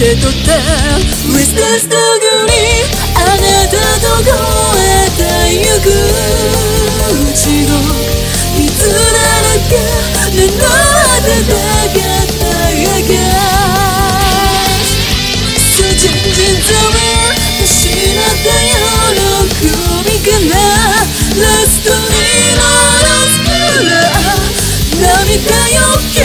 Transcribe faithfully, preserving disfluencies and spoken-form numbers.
て取ったウエスタンストークにあなたと越えてゆく地獄いつならか目の温かったやがそう全然とは失った喜びからラストに戻すから涙よ